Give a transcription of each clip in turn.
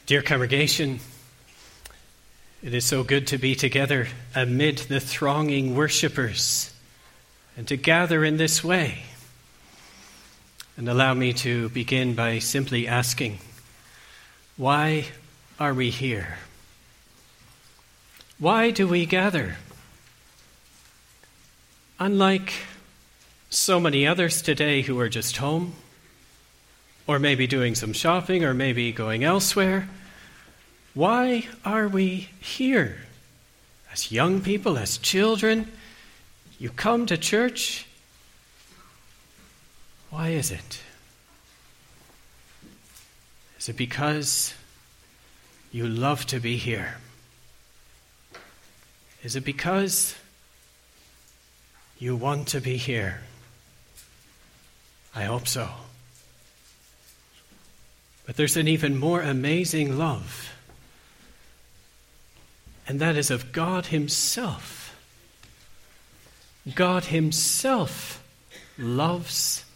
Dear congregation, it is so good to be together amid the thronging worshippers and to gather in this way. And allow me to begin by simply asking, why are we here? Why do we gather? Unlike so many others today who are just home, or maybe doing some shopping, or maybe going elsewhere, why are we here? As young people, as children, you come to church. Why is it? Is it because you love to be here? Is it because you want to be here? I hope so. But there's an even more amazing love, and that is of God Himself. God Himself loves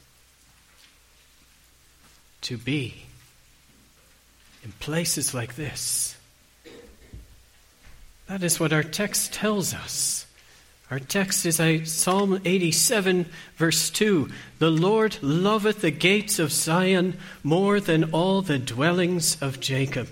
to be in places like this. That is what our text tells us. Our text is Psalm 87, verse 2. The Lord loveth the gates of Zion more than all the dwellings of Jacob.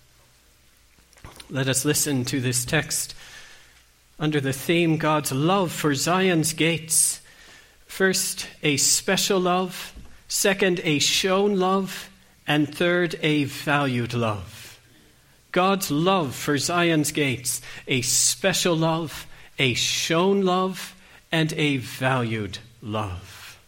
Let us listen to this text under the theme God's love for Zion's gates. First, a special love. Second, a shown love. And third, a valued love. God's love for Zion's gates, a special love, a shown love, and a valued love.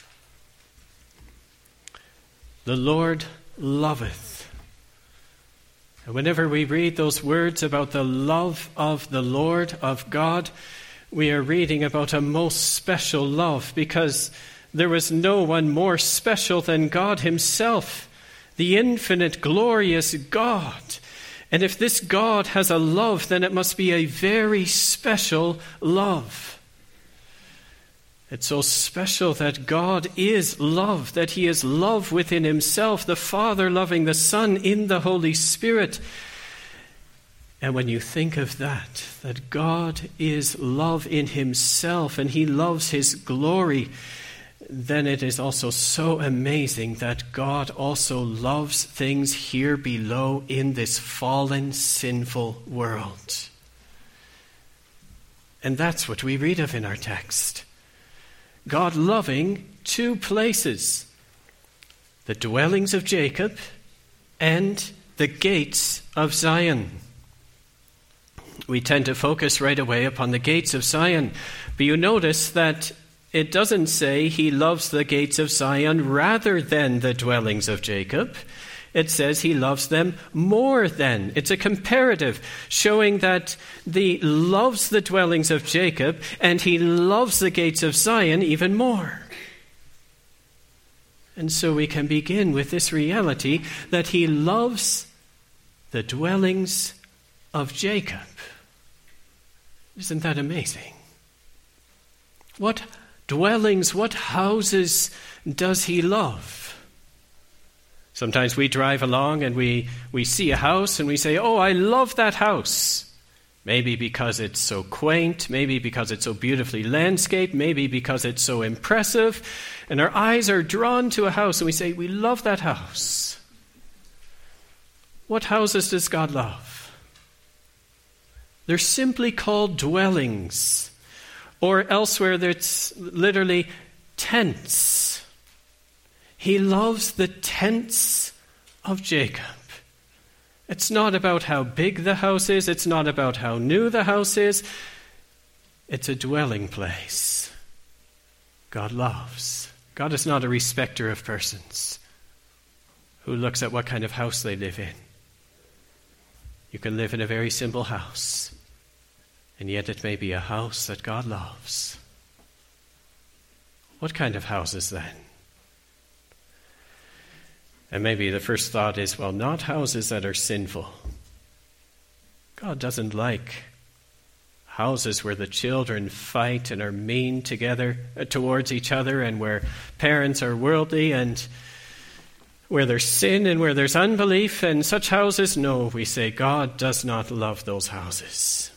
The Lord loveth. And whenever we read those words about the love of the Lord, of God, we are reading about a most special love, because there was no one more special than God Himself, the infinite, glorious God. And if this God has a love, then it must be a very special love. It's so special that God is love, that He is love within Himself, the Father loving the Son in the Holy Spirit. And when you think of that God is love in Himself and He loves His glory, then it is also so amazing that God also loves things here below in this fallen, sinful world. And that's what we read of in our text. God loving two places, the dwellings of Jacob and the gates of Zion. We tend to focus right away upon the gates of Zion, but you notice that it doesn't say He loves the gates of Zion rather than the dwellings of Jacob. It says He loves them more than. It's a comparative, showing that He loves the dwellings of Jacob and He loves the gates of Zion even more. And so we can begin with this reality that He loves the dwellings of Jacob. Isn't that amazing? What dwellings, what houses does He love? Sometimes we drive along and we see a house and we say, oh, I love that house. Maybe because it's so quaint, maybe because it's so beautifully landscaped, maybe because it's so impressive. And our eyes are drawn to a house and we say, we love that house. What houses does God love? They're simply called dwellings. Or elsewhere, it's literally tents. He loves the tents of Jacob. It's not about how big the house is. It's not about how new the house is. It's a dwelling place. God loves. God is not a respecter of persons who looks at what kind of house they live in. You can live in a very simple house, and yet it may be a house that God loves. What kind of houses then? And maybe the first thought is, well, not houses that are sinful. God doesn't like houses where the children fight and are mean together towards each other, and where parents are worldly and where there's sin and where there's unbelief and such houses, no, we say God does not love those houses.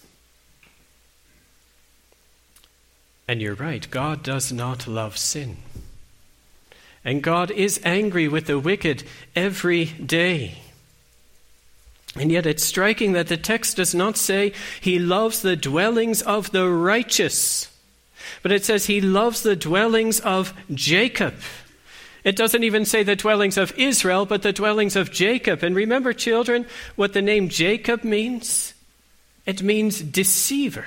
And you're right, God does not love sin. And God is angry with the wicked every day. And yet it's striking that the text does not say he loves the dwellings of the righteous, but it says he loves the dwellings of Jacob. It doesn't even say the dwellings of Israel, but the dwellings of Jacob. And remember, children, what the name Jacob means? It means deceiver.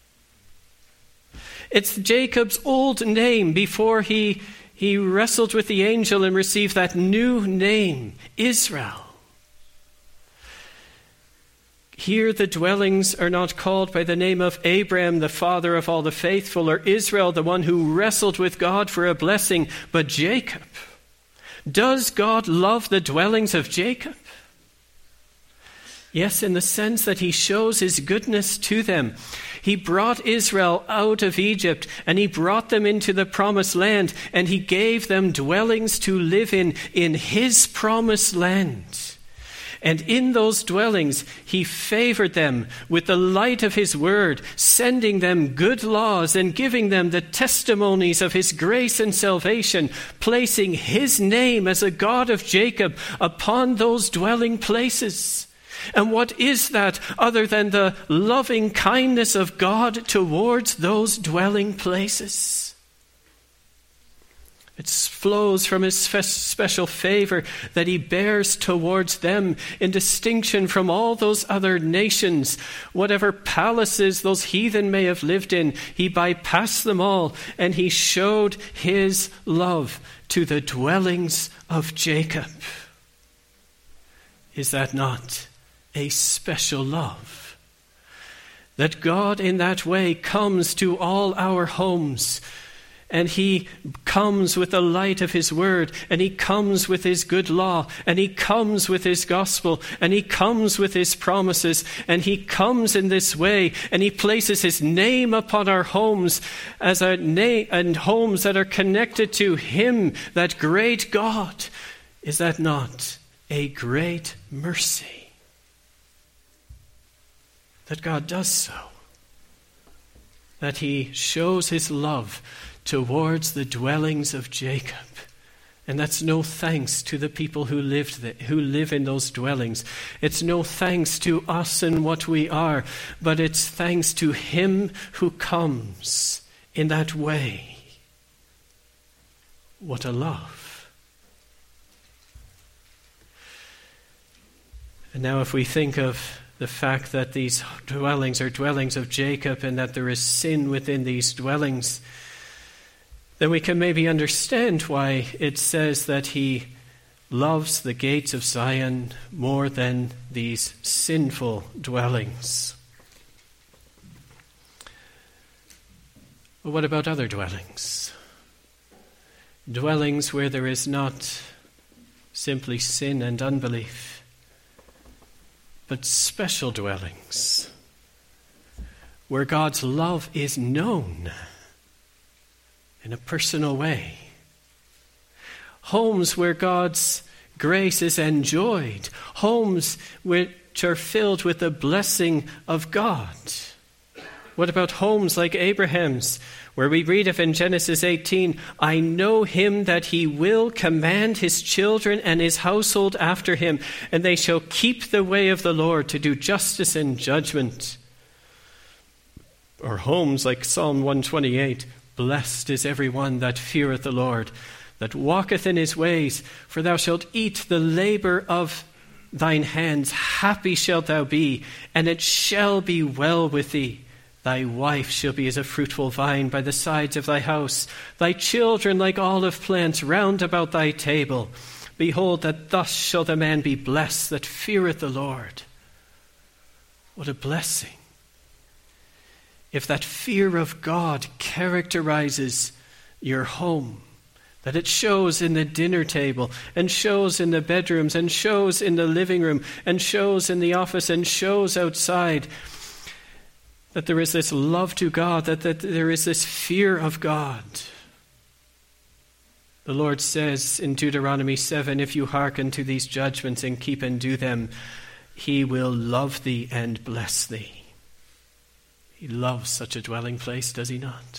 It's Jacob's old name before he wrestled with the angel and received that new name, Israel. Here the dwellings are not called by the name of Abraham, the father of all the faithful, or Israel, the one who wrestled with God for a blessing, but Jacob. Does God love the dwellings of Jacob? Yes, in the sense that he shows his goodness to them. He brought Israel out of Egypt, and he brought them into the promised land, and he gave them dwellings to live in his promised land. And in those dwellings, he favored them with the light of his word, sending them good laws and giving them the testimonies of his grace and salvation, placing his name as a God of Jacob upon those dwelling places. And what is that other than the loving kindness of God towards those dwelling places? It flows from his special favor that he bears towards them in distinction from all those other nations. Whatever palaces those heathen may have lived in, he bypassed them all, and he showed his love to the dwellings of Jacob. Is that not a special love? That God in that way comes to all our homes, and he comes with the light of his word, and he comes with his good law, and he comes with his gospel, and he comes with his promises, and he comes in this way, and he places his name upon our homes as a name, and homes that are connected to him, that great God. Is that not a great mercy? That God does so. That he shows his love towards the dwellings of Jacob. And that's no thanks to the people who live in those dwellings. It's no thanks to us and what we are, but it's thanks to him who comes in that way. What a love. And now if we think of the fact that these dwellings are dwellings of Jacob and that there is sin within these dwellings, then we can maybe understand why it says that he loves the gates of Zion more than these sinful dwellings. But what about other dwellings? Dwellings where there is not simply sin and unbelief, but special dwellings where God's love is known in a personal way. Homes where God's grace is enjoyed. Homes which are filled with the blessing of God. What about homes like Abraham's, where we read of in Genesis 18, I know him that he will command his children and his household after him, and they shall keep the way of the Lord to do justice and judgment. Or homes like Psalm 128, blessed is every one that feareth the Lord, that walketh in his ways, for thou shalt eat the labor of thine hands. Happy shalt thou be, and it shall be well with thee. Thy wife shall be as a fruitful vine by the sides of thy house, thy children like olive plants round about thy table. Behold, that thus shall the man be blessed that feareth the Lord. What a blessing. If that fear of God characterizes your home, that it shows in the dinner table, and shows in the bedrooms, and shows in the living room, and shows in the office, and shows outside, that there is this love to God, that there is this fear of God, The Lord says in Deuteronomy 7, if you hearken to these judgments and keep and do them, he will love thee and bless thee. He loves such a dwelling place, does he not?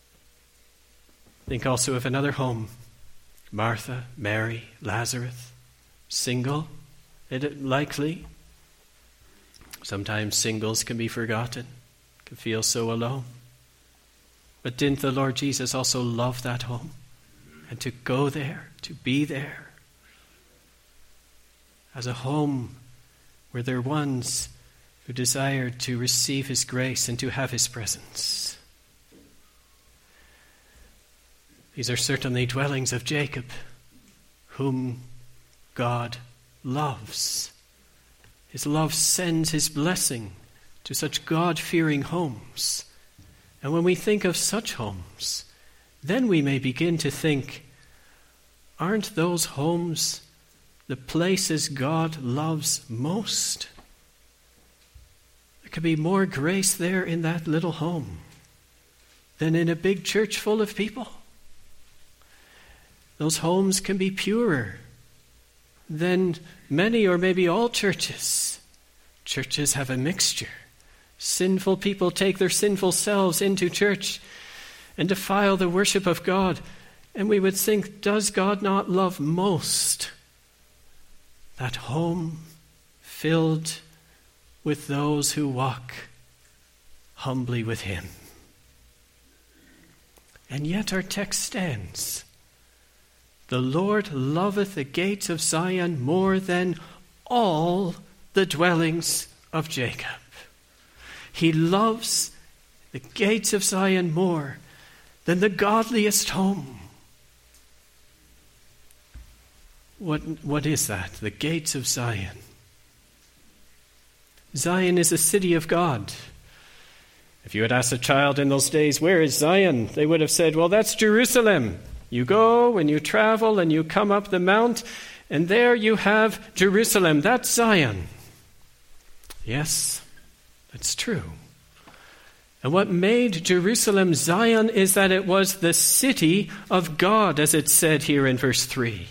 Think also of another home. Martha, Mary, Lazarus, single, likely. Sometimes singles can be forgotten, can feel so alone. But didn't the Lord Jesus also love that home? And to go there, to be there, as a home where there are ones who desired to receive his grace and to have his presence. These are certainly dwellings of Jacob, whom God loves. His love sends his blessing to such God-fearing homes. And when we think of such homes, then we may begin to think, aren't those homes the places God loves most? There could be more grace there in that little home than in a big church full of people. Those homes can be purer than many or maybe all churches. Churches have a mixture. Sinful people take their sinful selves into church and defile the worship of God. And we would think, does God not love most that home filled with those who walk humbly with him? And yet our text stands. The Lord loveth the gates of Zion more than all the dwellings of Jacob. He loves the gates of Zion more than the godliest home. What is that? The gates of Zion. Zion is a city of God. If you had asked a child in those days, where is Zion? They would have said, well, that's Jerusalem. You go and you travel and you come up the mount, and there you have Jerusalem. That's Zion. Yes, that's true. And what made Jerusalem Zion is that it was the city of God, as it's said here in verse 3.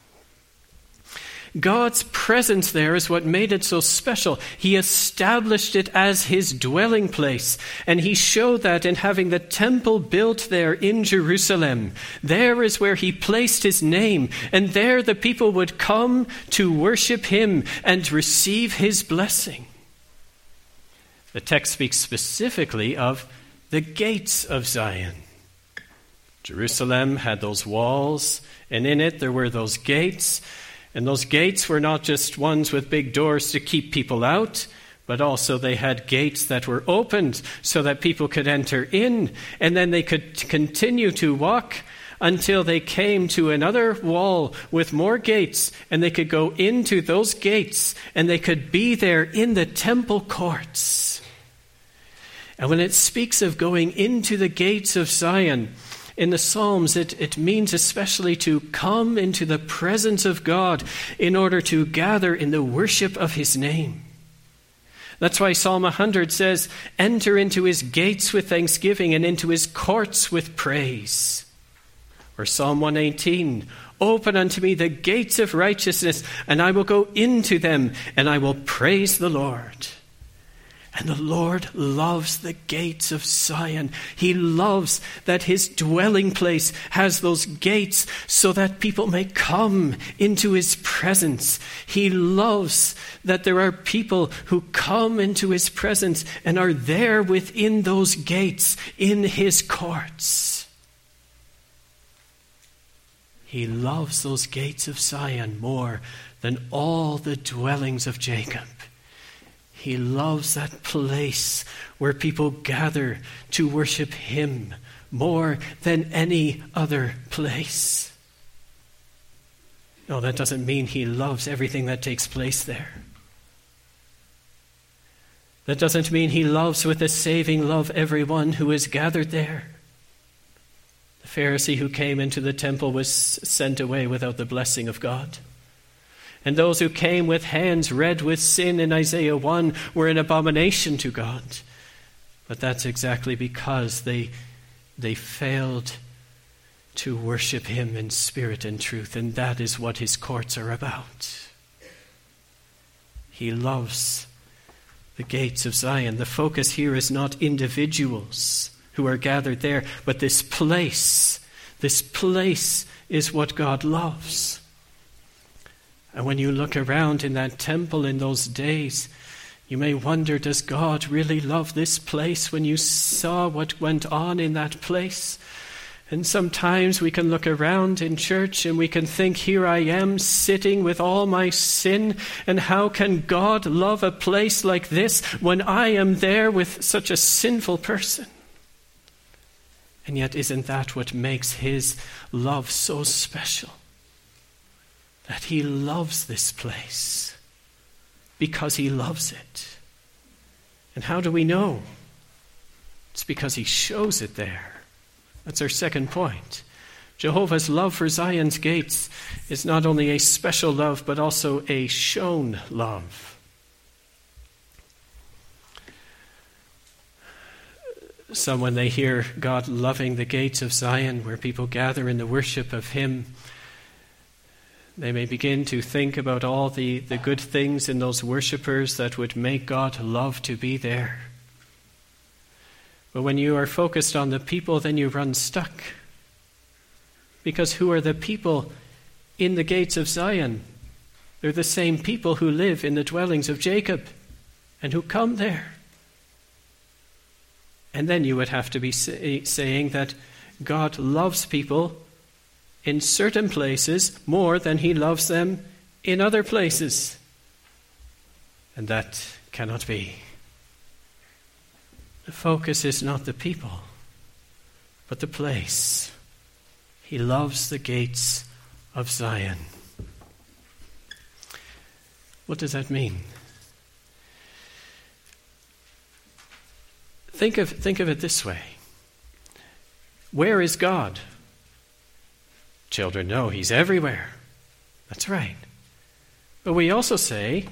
God's presence there is what made it so special. He established it as his dwelling place, and he showed that in having the temple built there in Jerusalem. There is where he placed his name, and there the people would come to worship him and receive his blessing. The text speaks specifically of the gates of Zion. Jerusalem had those walls, and in it there were those gates. And those gates were not just ones with big doors to keep people out, but also they had gates that were opened so that people could enter in, and then they could continue to walk until they came to another wall with more gates, and they could go into those gates, and they could be there in the temple courts. And when it speaks of going into the gates of Zion, in the Psalms, it means especially to come into the presence of God in order to gather in the worship of his name. That's why Psalm 100 says, enter into his gates with thanksgiving and into his courts with praise. Or Psalm 118, open unto me the gates of righteousness, and I will go into them, and I will praise the Lord. And the Lord loves the gates of Zion. He loves that his dwelling place has those gates so that people may come into his presence. He loves that there are people who come into his presence and are there within those gates in his courts. He loves those gates of Zion more than all the dwellings of Jacob. He loves that place where people gather to worship him more than any other place. No, that doesn't mean he loves everything that takes place there. That doesn't mean he loves with a saving love everyone who is gathered there. The Pharisee who came into the temple was sent away without the blessing of God. And those who came with hands red with sin in Isaiah 1 were an abomination to God. But that's exactly because they failed to worship him in spirit and truth, and that is what his courts are about. He loves the gates of Zion. The focus here is not individuals who are gathered there, but this place. This place is what God loves. And when you look around in that temple in those days, you may wonder, does God really love this place? When you saw what went on in that place, and sometimes we can look around in church and we can think, here I am sitting with all my sin, and how can God love a place like this when I am there with such a sinful person? And yet, isn't that what makes his love so special? That he loves this place because he loves it. And how do we know? It's because he shows it there. That's our second point. Jehovah's love for Zion's gates is not only a special love, but also a shown love. Some, when they hear God loving the gates of Zion, where people gather in the worship of him, they may begin to think about all the good things in those worshippers that would make God love to be there. But when you are focused on the people, then you run stuck. Because who are the people in the gates of Zion? They're the same people who live in the dwellings of Jacob and who come there. And then you would have to be saying that God loves people in certain places more than he loves them in other places. And that cannot be. The focus is not the people, but the place. He loves the gates of Zion. What does that mean? Think of it this way. Where is God? Children know he's everywhere. That's right. But we also say,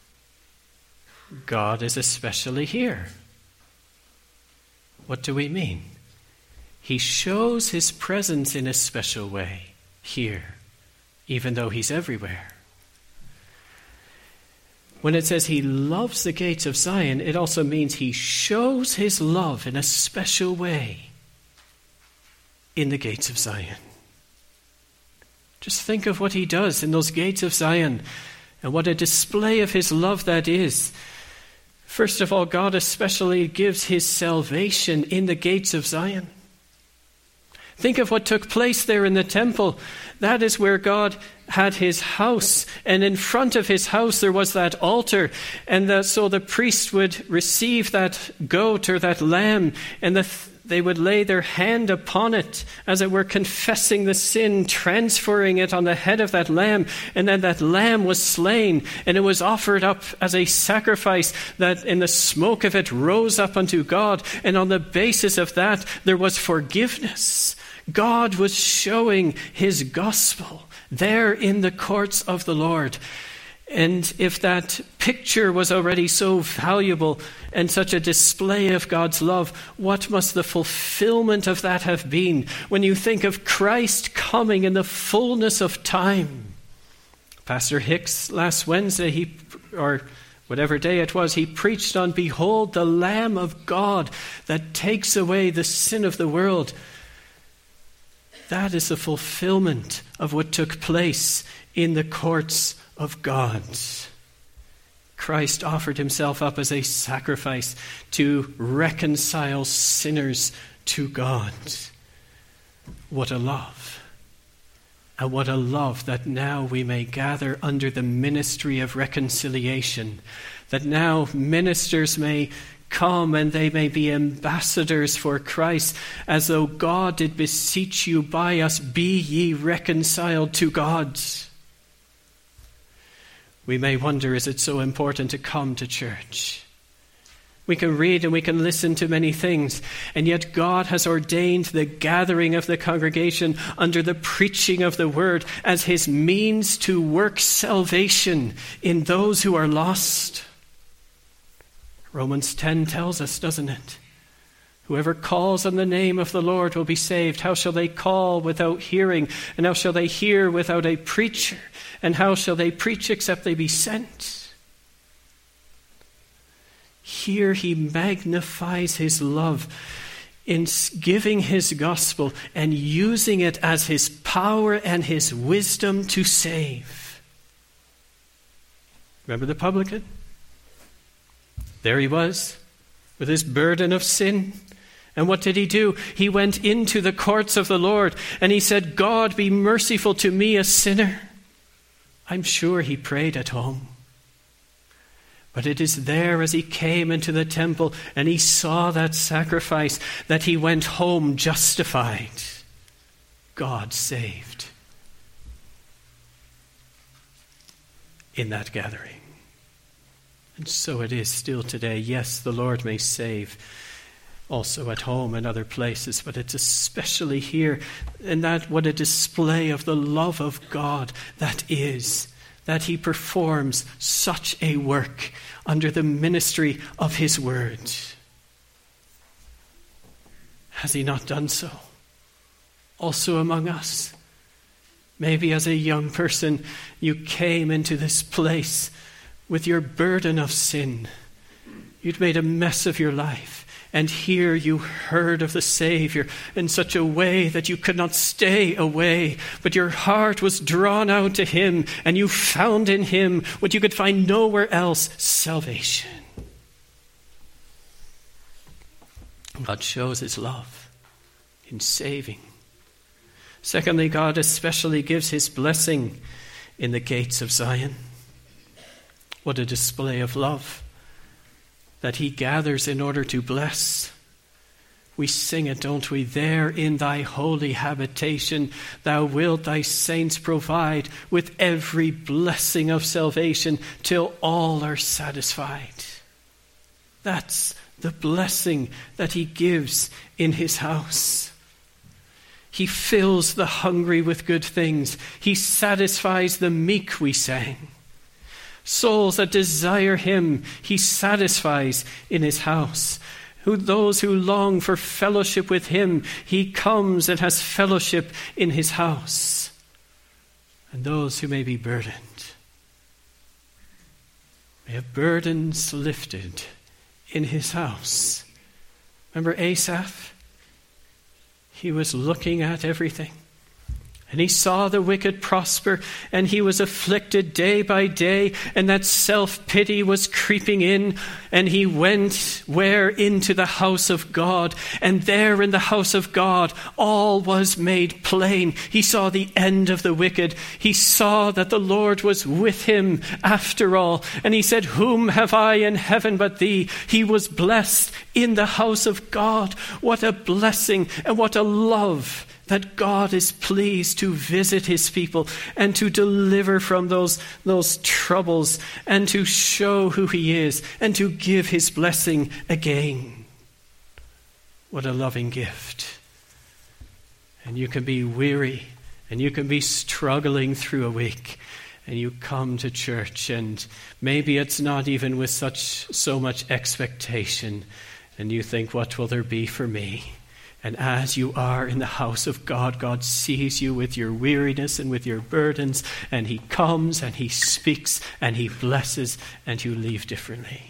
God is especially here. What do we mean? He shows his presence in a special way here, even though he's everywhere. When it says he loves the gates of Zion, it also means he shows his love in a special way in the gates of Zion. Just think of what he does in those gates of Zion and what a display of his love that is. First of all, God especially gives his salvation in the gates of Zion. Think of what took place there in the temple. That is where God had his house, and in front of his house there was that altar, and so the priest would receive that goat or that lamb, and they would lay their hand upon it, as it were confessing the sin, transferring it on the head of that lamb, and then that lamb was slain, and it was offered up as a sacrifice that in the smoke of it rose up unto God, and on the basis of that there was forgiveness. God was showing his gospel there in the courts of the Lord. And if that picture was already so valuable and such a display of God's love, what must the fulfillment of that have been when you think of Christ coming in the fullness of time? Pastor Hicks last Wednesday, or whatever day it was, he preached on, "Behold the Lamb of God that takes away the sin of the world." That is the fulfillment of what took place in the courts of God. Christ offered himself up as a sacrifice to reconcile sinners to God. What a love. And what a love that now we may gather under the ministry of reconciliation. That now ministers may come and they may be ambassadors for Christ, as though God did beseech you by us, be ye reconciled to God. We may wonder, is it so important to come to church? We can read and we can listen to many things, and yet God has ordained the gathering of the congregation under the preaching of the word as his means to work salvation in those who are lost. Romans 10 tells us, doesn't it, Whoever calls on the name of the Lord will be saved. How shall they call without hearing? And how shall they hear without a preacher? And how shall they preach except they be sent? Here he magnifies his love in giving his gospel and using it as his power and his wisdom to save. Remember the publican? There he was with his burden of sin. And what did he do? He went into the courts of the Lord and he said, God, be merciful to me, a sinner. I'm sure he prayed at home. But it is there as he came into the temple and he saw that sacrifice that he went home justified. God saved in that gathering. And so it is still today. Yes, the Lord may save also at home and other places, but it's especially here, and that what a display of the love of God that is, that he performs such a work under the ministry of his word. Has he not done so? Also among us. Maybe as a young person, you came into this place with your burden of sin. You'd made a mess of your life. And here you heard of the Savior in such a way that you could not stay away, but your heart was drawn out to him, and you found in him what you could find nowhere else, salvation. God shows his love in saving. Secondly, God especially gives his blessing in the gates of Zion. What a display of love that he gathers in order to bless. We sing it, don't we? There in thy holy habitation, thou wilt thy saints provide with every blessing of salvation till all are satisfied. That's the blessing that he gives in his house. He fills the hungry with good things. He satisfies the meek, we sang. Souls that desire him, he satisfies in his house. Those who long for fellowship with him, he comes and has fellowship in his house. And those who may be burdened, may have burdens lifted in his house. Remember Asaph? He was looking at everything. And he saw the wicked prosper, and he was afflicted day by day, and that self-pity was creeping in, and he went where? Into the house of God, and there in the house of God all was made plain. He saw the end of the wicked. He saw that the Lord was with him after all, and he said, whom have I in heaven but thee? He was blessed in the house of God. What a blessing and what a love that God is pleased to visit his people and to deliver from those troubles and to show who he is and to give his blessing again. What a loving gift. And you can be weary and you can be struggling through a week and you come to church and maybe it's not even with so much expectation and you think, what will there be for me? And as you are in the house of God, God sees you with your weariness and with your burdens, and he comes and he speaks and he blesses, and you leave differently.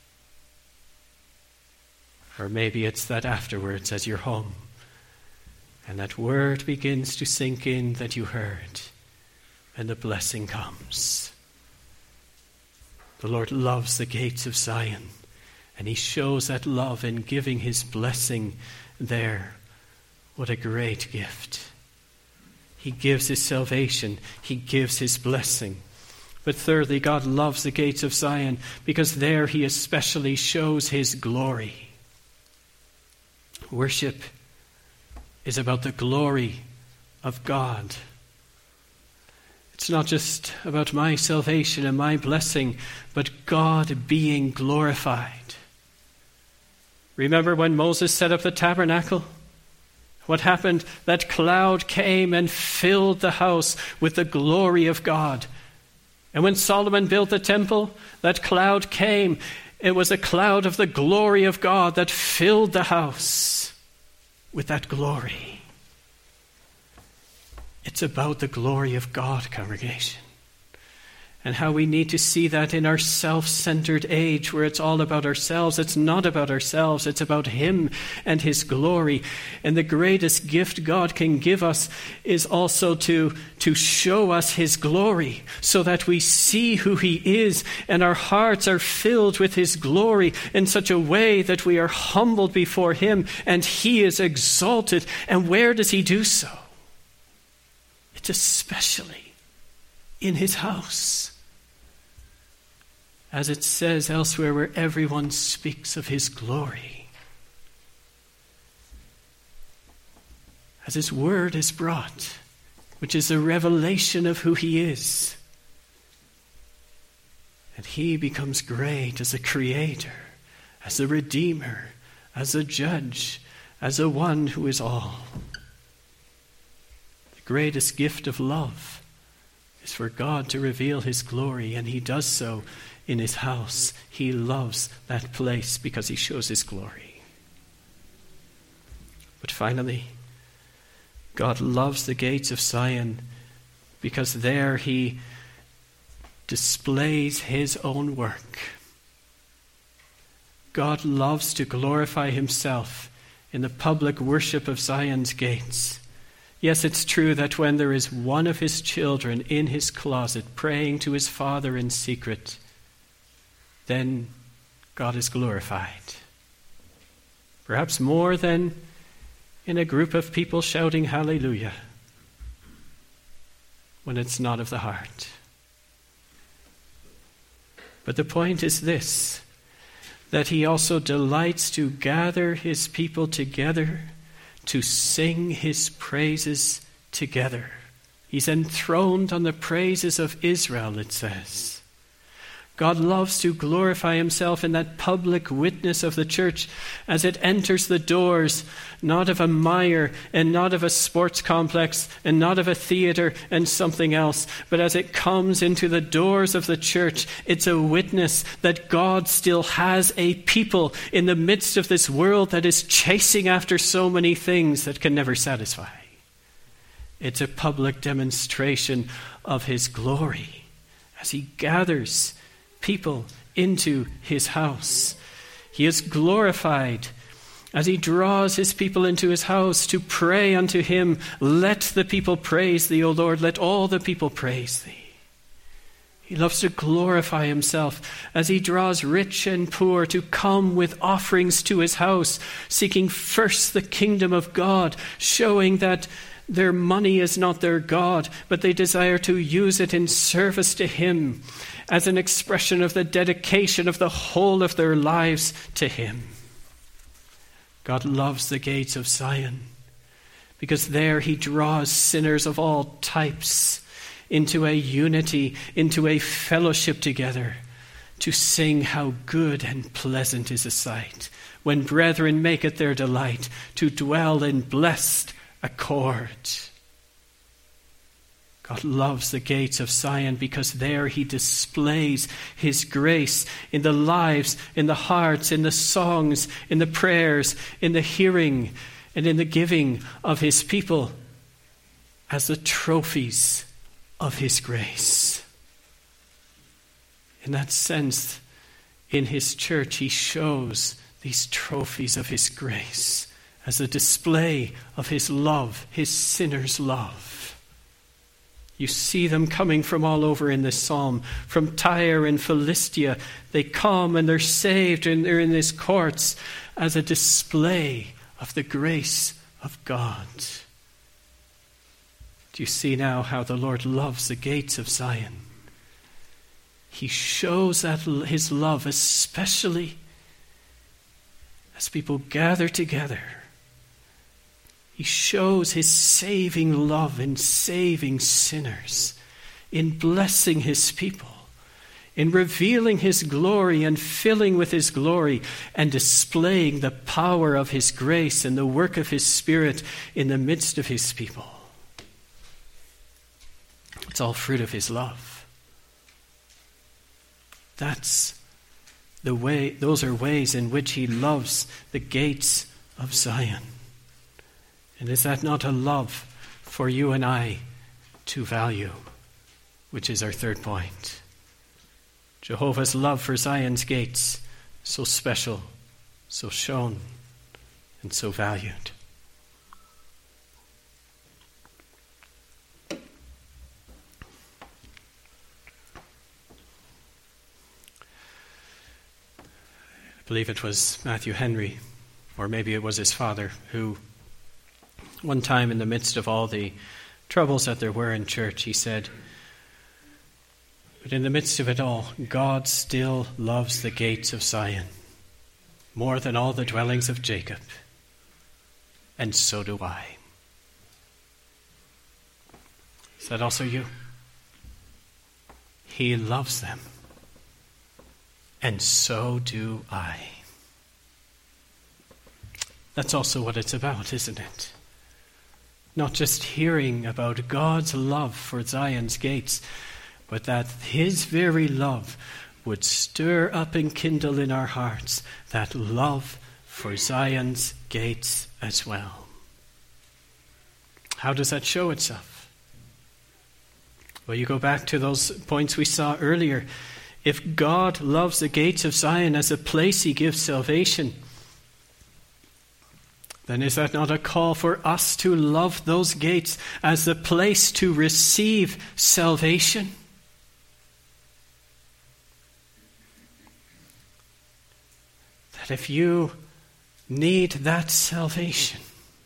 Or maybe it's that afterwards as you're home, and that word begins to sink in that you heard, and the blessing comes. The Lord loves the gates of Zion, and he shows that love in giving his blessing there. What a great gift. He gives his salvation. He gives his blessing. But thirdly, God loves the gates of Zion because there he especially shows his glory. Worship is about the glory of God. It's not just about my salvation and my blessing, but God being glorified. Remember when Moses set up the tabernacle? What happened? That cloud came and filled the house with the glory of God. And when Solomon built the temple, that cloud came It was a cloud of the glory of God that filled the house with that glory. It's about the glory of God, congregation. And how we need to see that in our self-centered age where it's all about ourselves. It's not about ourselves. It's about Him and His glory. And the greatest gift God can give us is also to show us His glory so that we see who He is and our hearts are filled with His glory in such a way that we are humbled before Him and He is exalted. And where does He do so? It's especially in His house. As it says elsewhere, where everyone speaks of His glory. As His word is brought, which is a revelation of who He is. And He becomes great as a creator, as a redeemer, as a judge, as a one who is all. The greatest gift of love is for God to reveal His glory, and He does so in His house. He loves that place because He shows His glory. But finally, God loves the gates of Zion because there He displays His own work. God loves to glorify Himself in the public worship of Zion's gates. Yes, it's true that when there is one of His children in his closet praying to his Father in secret, then God is glorified. Perhaps more than in a group of people shouting hallelujah when it's not of the heart. But the point is this, that He also delights to gather His people together to sing His praises together. He's enthroned on the praises of Israel, it says. God loves to glorify Himself in that public witness of the church as it enters the doors, not of a mire and not of a sports complex and not of a theater and something else, but as it comes into the doors of the church, it's a witness that God still has a people in the midst of this world that is chasing after so many things that can never satisfy. It's a public demonstration of His glory as He gathers people into His house. He is glorified as He draws His people into His house to pray unto Him. Let the people praise Thee, O Lord. Let all the people praise Thee. He loves to glorify Himself as He draws rich and poor to come with offerings to His house, seeking first the kingdom of God, showing that their money is not their God, but they desire to use it in service to Him as an expression of the dedication of the whole of their lives to Him. God loves the gates of Zion because there He draws sinners of all types into a unity, into a fellowship together to sing how good and pleasant is a sight when brethren make it their delight to dwell in blessed accord. God loves the gates of Zion because there He displays His grace in the lives, in the hearts, in the songs, in the prayers, in the hearing, and in the giving of His people as the trophies of His grace. In that sense, in His church, He shows these trophies of His grace as a display of His love, His sinners' love. You see them coming from all over in this psalm. From Tyre and Philistia, they come and they're saved and they're in His courts as a display of the grace of God. Do you see now how the Lord loves the gates of Zion? He shows that His love especially as people gather together. He shows His saving love in saving sinners, in blessing His people, in revealing His glory and filling with His glory and displaying the power of His grace and the work of His Spirit in the midst of His people. It's all fruit of His love. That's those are ways in which he loves the gates of Zion. And is that not a love for you and I to value, which is our third point? Jehovah's love for Zion's gates, so special, so shown, and so valued. I believe it was Matthew Henry, or maybe it was his father, who one time in the midst of all the troubles that there were in church, he said, but in the midst of it all, God still loves the gates of Zion more than all the dwellings of Jacob, and so do I. Is that also you? He loves them. And so do I. That's also what it's about, isn't it? Not just hearing about God's love for Zion's gates, but that his very love would stir up and kindle in our hearts that love for Zion's gates as well. How does that show itself? Well, you go back to those points we saw earlier. If God loves the gates of Zion as a place he gives salvation, then is that not a call for us to love those gates as the place to receive salvation? That if you need that salvation,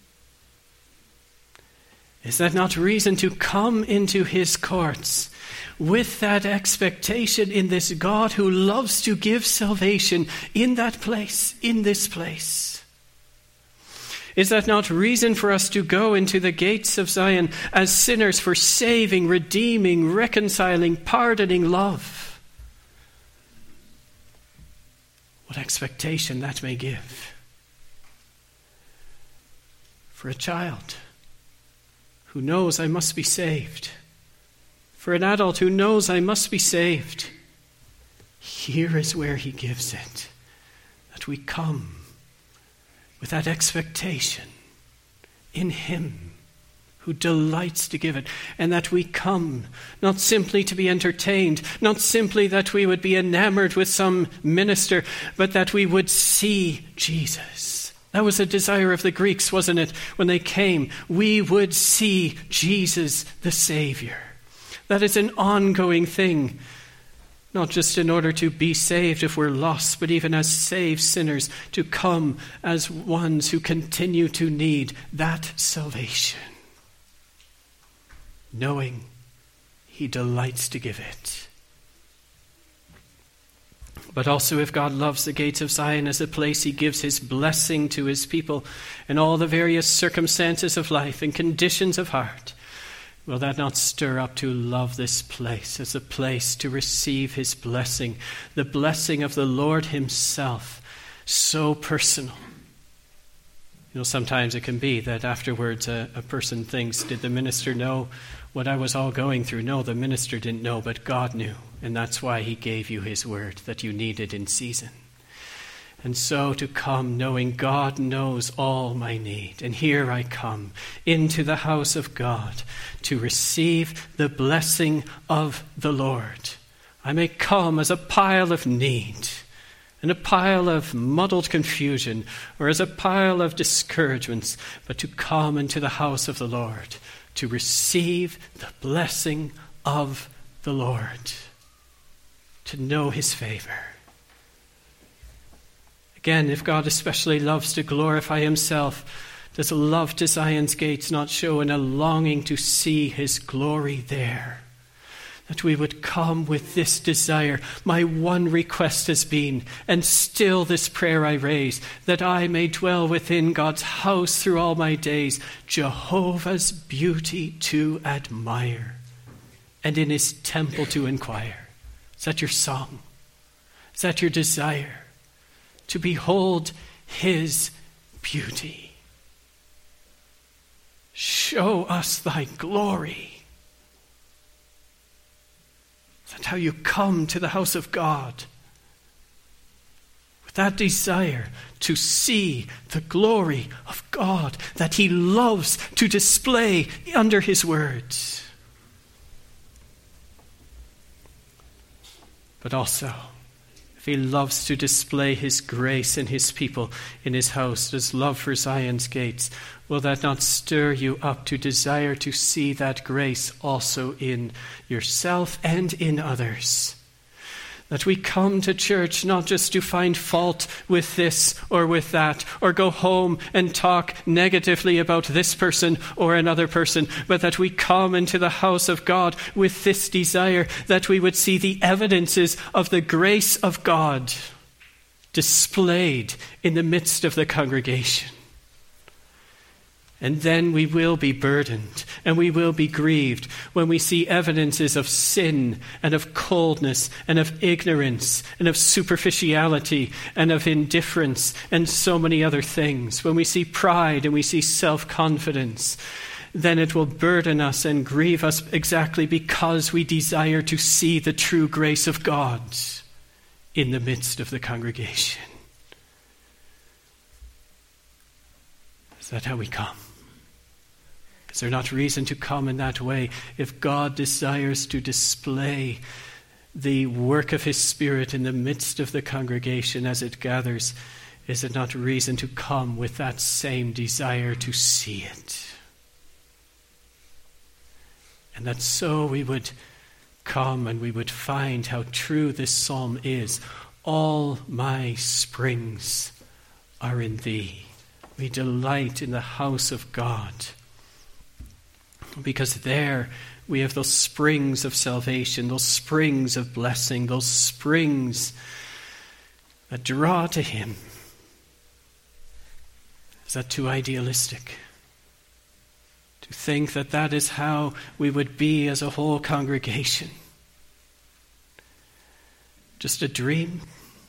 is that not reason to come into his courts with that expectation in this God who loves to give salvation in that place, in this place? Is that not reason for us to go into the gates of Zion as sinners for saving, redeeming, reconciling, pardoning love? What expectation that may give for a child who knows I must be saved. For an adult who knows I must be saved, here is where he gives it. That we come with that expectation in him who delights to give it. And that we come not simply to be entertained, not simply that we would be enamored with some minister, but that we would see Jesus. That was a desire of the Greeks, wasn't it? When they came, we would see Jesus the Savior. That is an ongoing thing, not just in order to be saved if we're lost, but even as saved sinners, to come as ones who continue to need that salvation, knowing he delights to give it. But also, if God loves the gates of Zion as a place he gives his blessing to his people in all the various circumstances of life and conditions of heart, will that not stir up to love this place as a place to receive his blessing, the blessing of the Lord himself, so personal? You know, sometimes it can be that afterwards a person thinks, did the minister know what I was all going through? No, the minister didn't know, but God knew. And that's why he gave you his word that you needed in season. And so to come knowing God knows all my need. And here I come into the house of God to receive the blessing of the Lord. I may come as a pile of need and a pile of muddled confusion, or as a pile of discouragements, but to come into the house of the Lord to receive the blessing of the Lord, to know his favor. Again, if God especially loves to glorify himself, does a love to Zion's gates not show in a longing to see his glory there? That we would come with this desire. My one request has been, and still this prayer I raise, that I may dwell within God's house through all my days, Jehovah's beauty to admire, and in his temple to inquire. Is that your song? Is that your desire? To behold his beauty. Show us thy glory. Is that how you come to the house of God? that desire to see the glory of God that he loves to display under his words. But also, if he loves to display his grace in his people, in his house, his love for Zion's gates, will that not stir you up to desire to see that grace also in yourself and in others? That we come to church not just to find fault with this or with that, or go home and talk negatively about this person or another person, but that we come into the house of God with this desire that we would see the evidences of the grace of God displayed in the midst of the congregation. And then we will be burdened and we will be grieved when we see evidences of sin and of coldness and of ignorance and of superficiality and of indifference and so many other things. When we see pride and we see self-confidence, then it will burden us and grieve us exactly because we desire to see the true grace of God in the midst of the congregation. Is that how we come? Is there not reason to come in that way? If God desires to display the work of his Spirit in the midst of the congregation as it gathers, is it not reason to come with that same desire to see it? And that so we would come and we would find how true this psalm is. All my springs are in thee. We delight in the house of God, because there we have those springs of salvation, those springs of blessing, those springs that draw to him. Is that too idealistic? To think that that is how we would be as a whole congregation? Just a dream?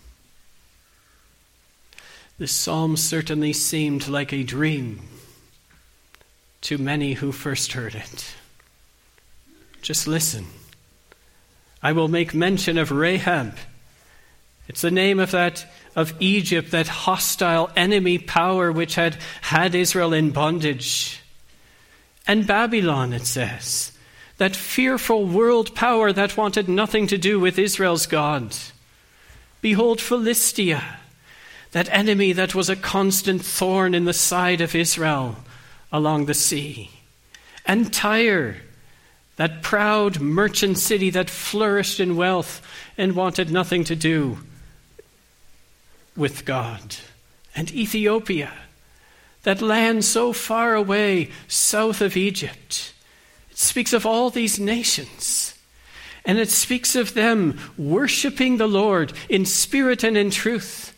This psalm certainly seemed like a dream to many who first heard it. Just listen. I will make mention of Rahab. It's the name of Egypt, that hostile enemy power which had Israel in bondage. And Babylon, it says, that fearful world power that wanted nothing to do with Israel's God. Behold, Philistia, that enemy that was a constant thorn in the side of Israel along the sea. And Tyre, that proud merchant city that flourished in wealth and wanted nothing to do with God. And Ethiopia, that land so far away south of Egypt. It speaks of all these nations. And it speaks of them worshiping the Lord in spirit and in truth.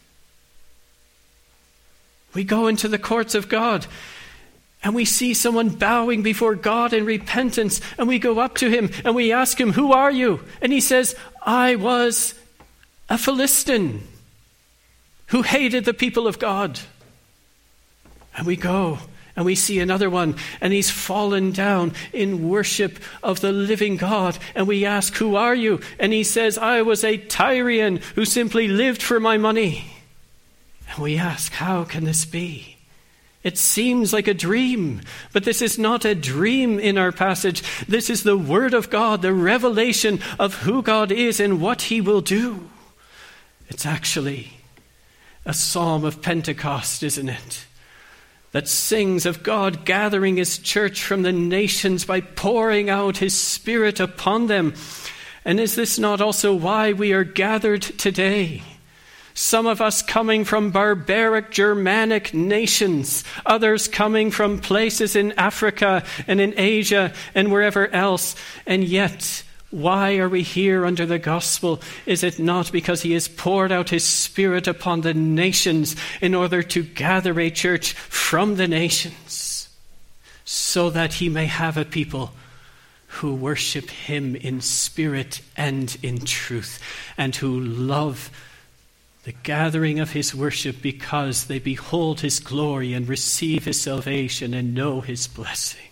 We go into the courts of God and we see someone bowing before God in repentance, and we go up to him and we ask him, who are you? And he says, I was a Philistine who hated the people of God. And we go and we see another one, and he's fallen down in worship of the living God. And we ask, who are you? And he says, I was a Tyrian who simply lived for my money. And we ask, how can this be? It seems like a dream, but this is not a dream in our passage. This is the Word of God, the revelation of who God is and what he will do. It's actually a psalm of Pentecost, isn't it? That sings of God gathering his church from the nations by pouring out his Spirit upon them. And is this not also why we are gathered today? Some of us coming from barbaric Germanic nations, others coming from places in Africa and in Asia and wherever else. And yet, why are we here under the gospel? Is it not because he has poured out his Spirit upon the nations in order to gather a church from the nations, so that he may have a people who worship him in spirit and in truth, and who love the gathering of his worship because they behold his glory and receive his salvation and know his blessing?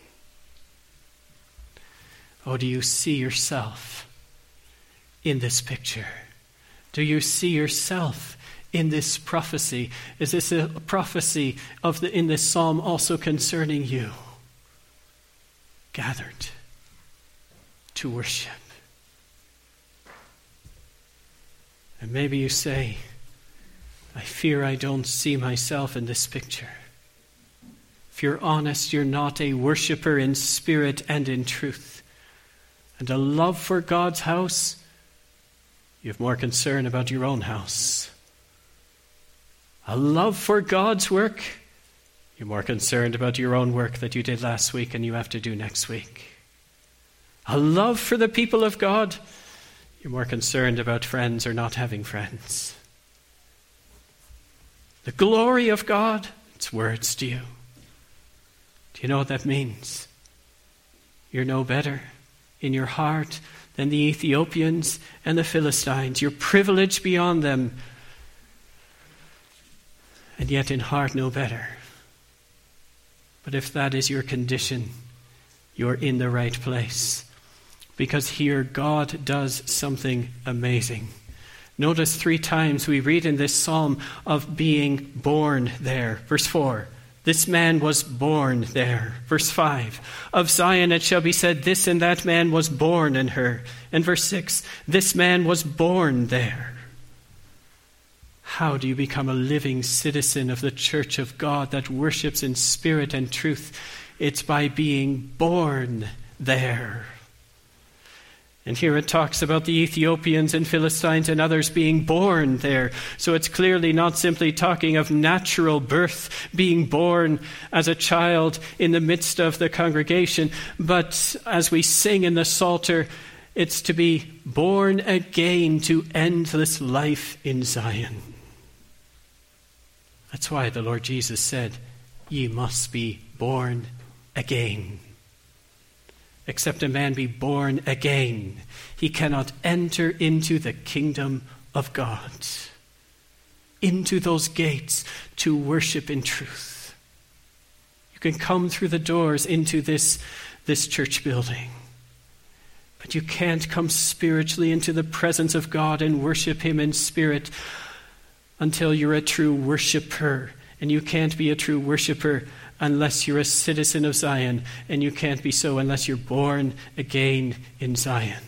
Oh, do you see yourself in this picture? Do you see yourself in this prophecy? Is this a prophecy in this psalm also concerning you? Gathered to worship. And maybe you say, I fear I don't see myself in this picture. If you're honest, you're not a worshiper in spirit and in truth. And a love for God's house, you have more concern about your own house. A love for God's work, you're more concerned about your own work that you did last week and you have to do next week. A love for the people of God, you're more concerned about friends or not having friends. The glory of God, it's words to you. Do you know what that means? You're no better in your heart than the Ethiopians and the Philistines. You're privileged beyond them, and yet in heart no better. But if that is your condition, you're in the right place. Because here God does something amazing. Notice 3 times we read in this psalm of being born there. Verse 4, this man was born there. Verse 5, of Zion it shall be said, this and that man was born in her. And verse 6, this man was born there. How do you become a living citizen of the church of God that worships in spirit and truth? It's by being born there. And here it talks about the Ethiopians and Philistines and others being born there. So it's clearly not simply talking of natural birth, being born as a child in the midst of the congregation. But as we sing in the Psalter, it's to be born again to endless life in Zion. That's why the Lord Jesus said, ye must be born again. Except a man be born again, he cannot enter into the kingdom of God, into those gates to worship in truth. You can come through the doors into this church building, but you can't come spiritually into the presence of God and worship him in spirit until you're a true worshiper. And you can't be a true worshiper unless you're a citizen of Zion, and you can't be so unless you're born again in Zion.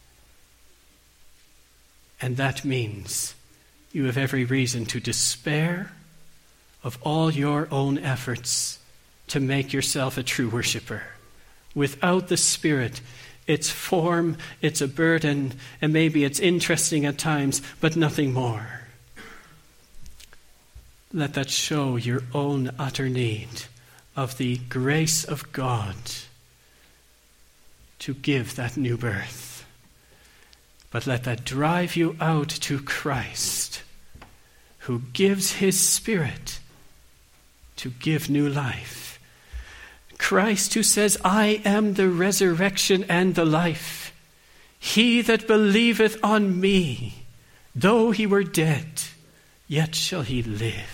And that means you have every reason to despair of all your own efforts to make yourself a true worshiper. Without the Spirit, it's form, it's a burden, and maybe it's interesting at times, but nothing more. Let that show your own utter need of the grace of God to give that new birth. But let that drive you out to Christ, who gives his Spirit to give new life. Christ who says, I am the resurrection and the life. He that believeth on me, though he were dead, yet shall he live.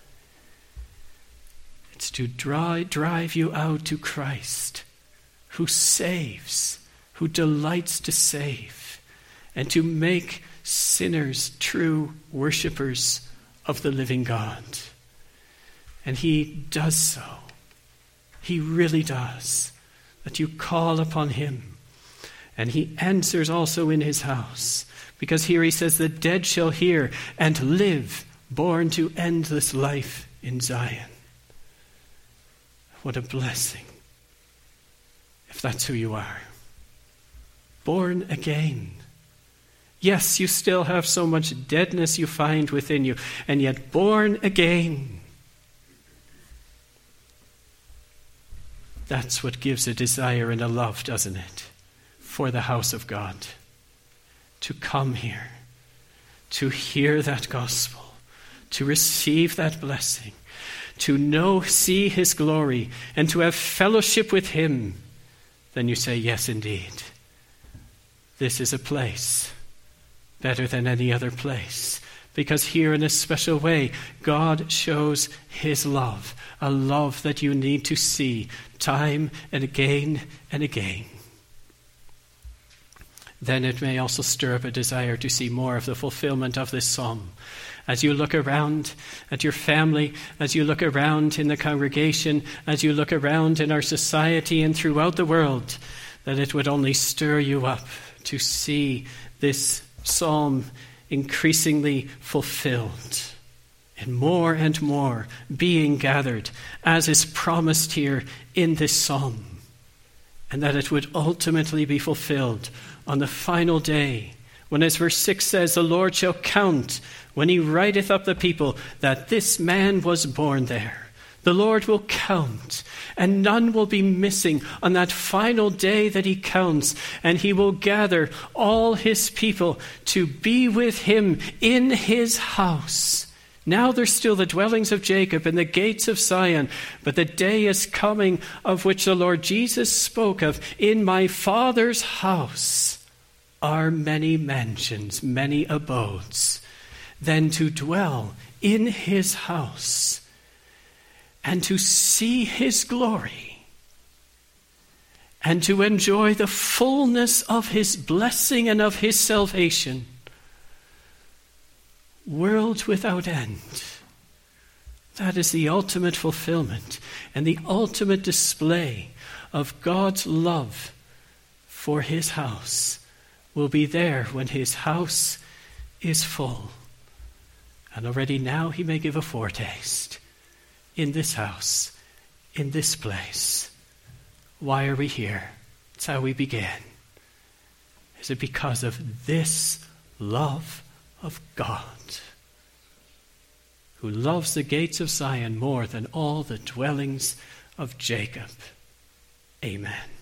It's to drive you out to Christ, who saves, who delights to save, and to make sinners true worshippers of the living God. And he does so. He really does. That you call upon him. And he answers also in his house. Because here he says, the dead shall hear and live, born to endless life in Zion. What a blessing, if that's who you are. Born again. Yes, you still have so much deadness you find within you, and yet born again. That's what gives a desire and a love, doesn't it, for the house of God. To come here, to hear that gospel, to receive that blessing, to see his glory, and to have fellowship with him, then you say, yes, indeed. This is a place better than any other place. Because here in a special way, God shows his love, a love that you need to see time and again and again. then it may also stir up a desire to see more of the fulfillment of this psalm. As you look around at your family, as you look around in the congregation, as you look around in our society and throughout the world, that it would only stir you up to see this psalm increasingly fulfilled and more being gathered, as is promised here in this psalm, and that it would ultimately be fulfilled on the final day, when, as verse 6 says, the Lord shall count when he writeth up the people that this man was born there. The Lord will count, and none will be missing on that final day that he counts, and he will gather all his people to be with him in his house. Now there's still the dwellings of Jacob and the gates of Zion, but the day is coming of which the Lord Jesus spoke of, in my Father's house are many mansions, many abodes. Then to dwell in his house and to see his glory and to enjoy the fullness of his blessing and of his salvation, world without end. That is the ultimate fulfillment and the ultimate display of God's love for his house will be there when his house is full. And already now he may give a foretaste in this house, in this place. Why are we here? It's how we began. Is it because of this love of God, who loves the gates of Zion more than all the dwellings of Jacob? Amen.